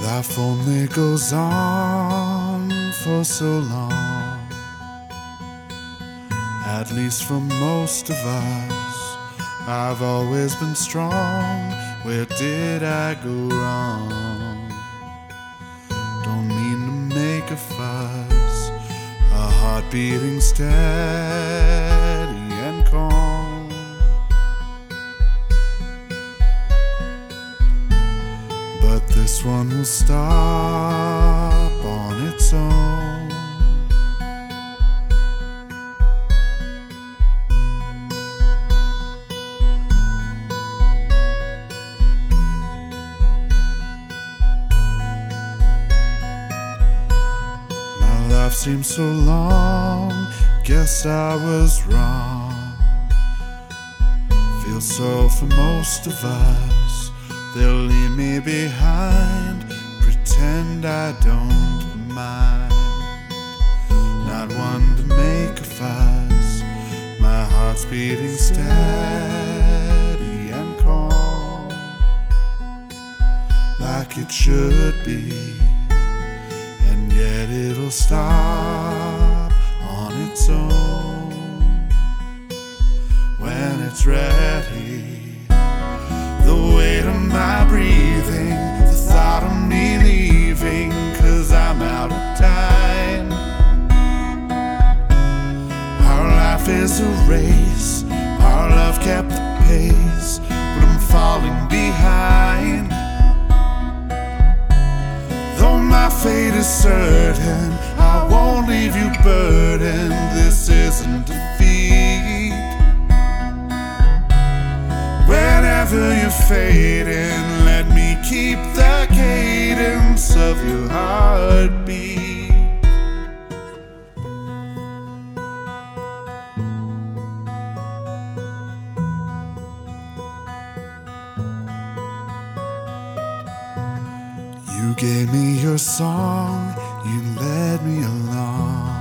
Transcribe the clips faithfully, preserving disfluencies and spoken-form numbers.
Life only goes on for so long, at least for most of us. I've always been strong. Where did I go wrong? Don't mean to make a fuss. A heart beating steady and calm. But this one will stop on its own. My life seems so long, guess I was wrong. Feel so for most of us, they'll leave me behind, pretend I don't mind. Not one to make a fuss, my heart's beating steady and calm, like it should be, and yet it'll stop on its own when it's ready. The weight of my breathing, the thought of me leaving, 'cause I'm out of time. Our life is a race, our love kept the pace, but I'm falling behind. Though my fate is certain, I won't leave you burdened. This isn't defeat. Whenever you're fading, let me keep the cadence of your heartbeat. You gave me your song, you led me along.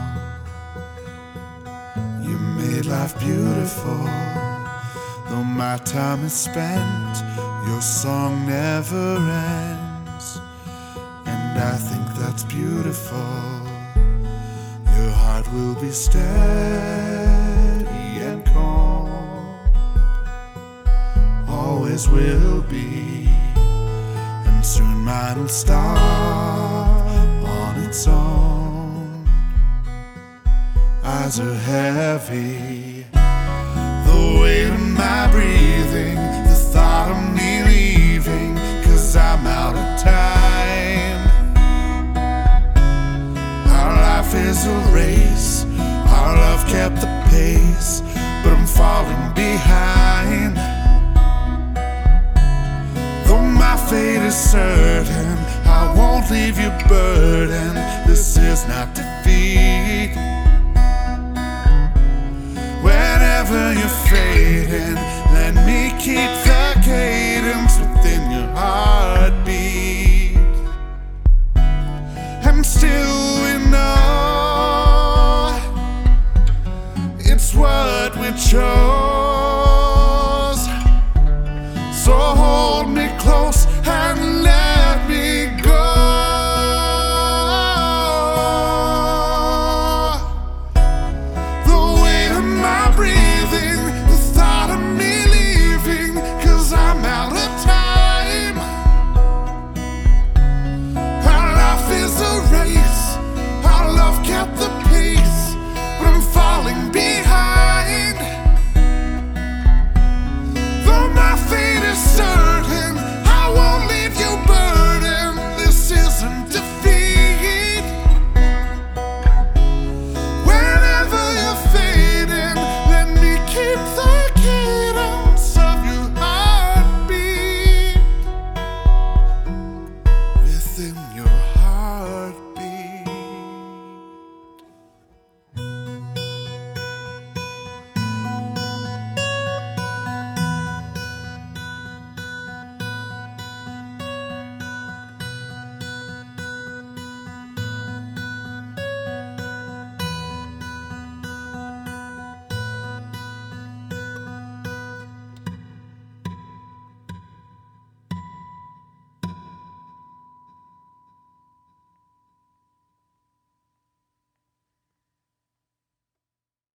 You made life beautiful. Though my time is spent, your song never ends, and I think that's beautiful. Your heart will be steady and calm, always will be, and soon mine will stop on its own. Eyes are heavy, the weight of my breathing, the thought of me leaving, 'cause I'm out of time. Our life is a race, our love kept the pace, but I'm falling behind. Though my fate is certain, I won't leave you burdened. This is not defeat. Whenever you're fading, let me keep the cadence within your heartbeat. And still we know it's what we chose.